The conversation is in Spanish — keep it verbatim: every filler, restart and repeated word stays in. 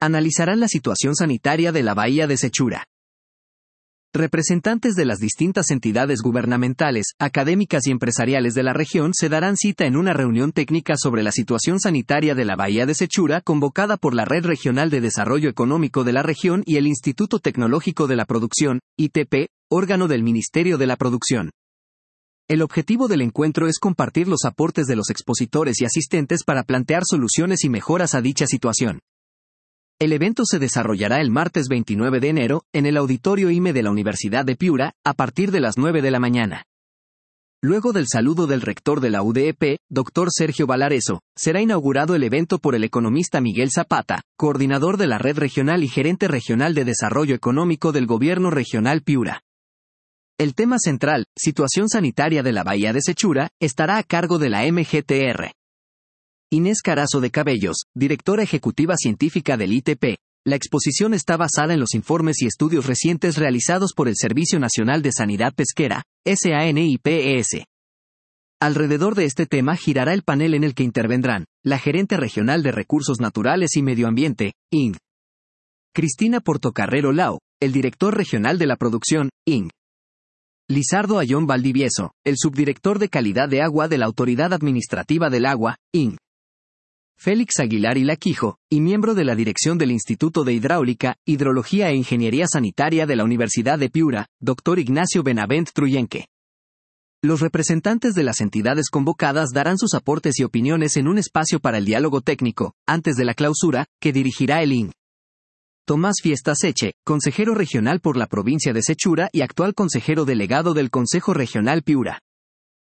analizarán la situación sanitaria de la Bahía de Sechura. Representantes de las distintas entidades gubernamentales, académicas y empresariales de la región se darán cita en una reunión técnica sobre la situación sanitaria de la Bahía de Sechura convocada por la Red Regional de Desarrollo Económico de la región y el Instituto Tecnológico de la Producción, I T P, órgano del Ministerio de la Producción. El objetivo del encuentro es compartir los aportes de los expositores y asistentes para plantear soluciones y mejoras a dicha situación. El evento se desarrollará el martes veintinueve de enero, en el Auditorio I M E de la Universidad de Piura, a partir de las nueve de la mañana. Luego del saludo del rector de la U D E P, doctor Sergio Valareso, será inaugurado el evento por el economista Miguel Zapata, coordinador de la Red Regional y gerente regional de Desarrollo Económico del Gobierno Regional Piura. El tema central, situación sanitaria de la Bahía de Sechura, estará a cargo de la M G T R. Inés Carazo de Cabellos, directora ejecutiva científica del I T P. La exposición está basada en los informes y estudios recientes realizados por el Servicio Nacional de Sanidad Pesquera, S A N I P E S. Alrededor de este tema girará el panel en el que intervendrán la gerente regional de Recursos Naturales y Medio Ambiente, I N G. Cristina Portocarrero Lau, el director regional de la producción, I N G. Lizardo Ayón Valdivieso, el subdirector de Calidad de Agua de la Autoridad Administrativa del Agua, I N G. Félix Aguilar Ilaquijo, y miembro de la dirección del Instituto de Hidráulica, Hidrología e Ingeniería Sanitaria de la Universidad de Piura, doctor Ignacio Benavent Truyenque. Los representantes de las entidades convocadas darán sus aportes y opiniones en un espacio para el diálogo técnico, antes de la clausura, que dirigirá el I N G. Tomás Fiesta Seche, consejero regional por la provincia de Sechura y actual consejero delegado del Consejo Regional Piura.